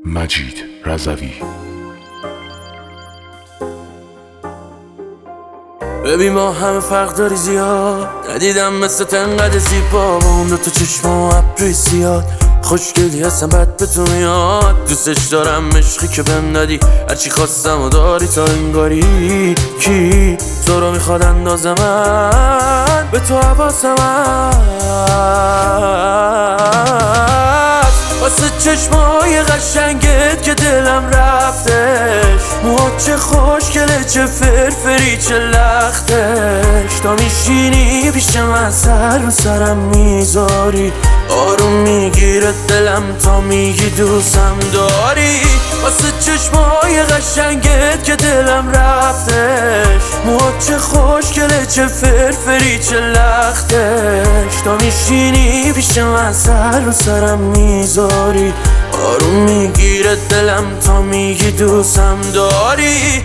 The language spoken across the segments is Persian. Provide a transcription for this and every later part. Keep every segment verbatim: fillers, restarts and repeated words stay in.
مجید رضوی. ببین ما همه فرق داری زیاد، ندیدم مثل تنقدر زیبا با اون دوتا چشم و ابروی سیاد. خوشگلی هستم بد به تو میاد، دوستش دارم عشقی که بهم دادی، هرچی خواستم و داری تا انگاری. کی تو رو میخواد اندازه من به تو حواسم هست، واسه چشمای قشنگت که دلم رفتش. موهات چه خوشگله، چه فرفری، چه لختش. تا میشینی پیش من سر رو سرم میذاری، آروم میگیره دلم تا میگی دوستم داری. واسه چشمای قشنگت که دلم رفتش. موهات چه خوشگله، چه فرفری، چه لختش. تا میشینی پیش من سر رو سرم میذاری، آروم میگیره دلم تا میگی دوستم داری.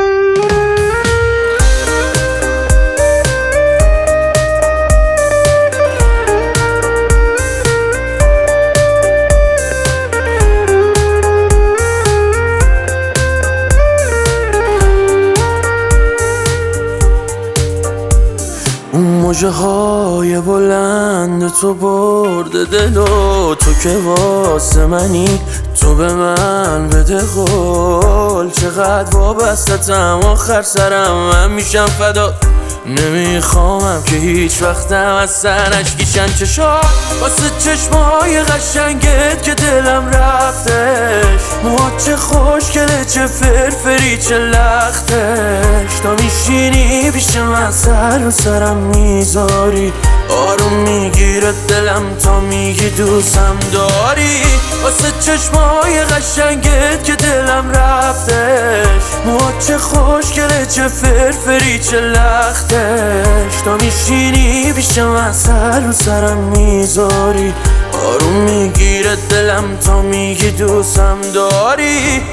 اون موجه های بلند تو برده دل و تو که واسه منی، تو به من بده قول. چقدر وابستتم، آخر سرم من میشم فدات. نمیخوامم که هیچ وقتم از سر اشکیشن چشات، واسه چشمای قشنگت که دلم رفتش. موهات چه خوشگله، چه فرفری، چه لختش. تا میشینی پیش من سر و سرم میذاری، آروم میگیره دلم تا میگی دوستم داری. واسه چشمای قشنگت که دلم رفتش. موهات چه خوشگله، چه فرفری، چه لختش. تا میشینی پیش من سر و سرم میذاری، آروم میگیره دلم تا میگی دوستم داری.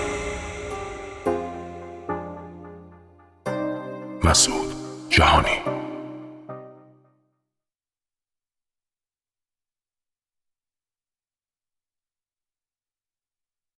مسعود جهانی.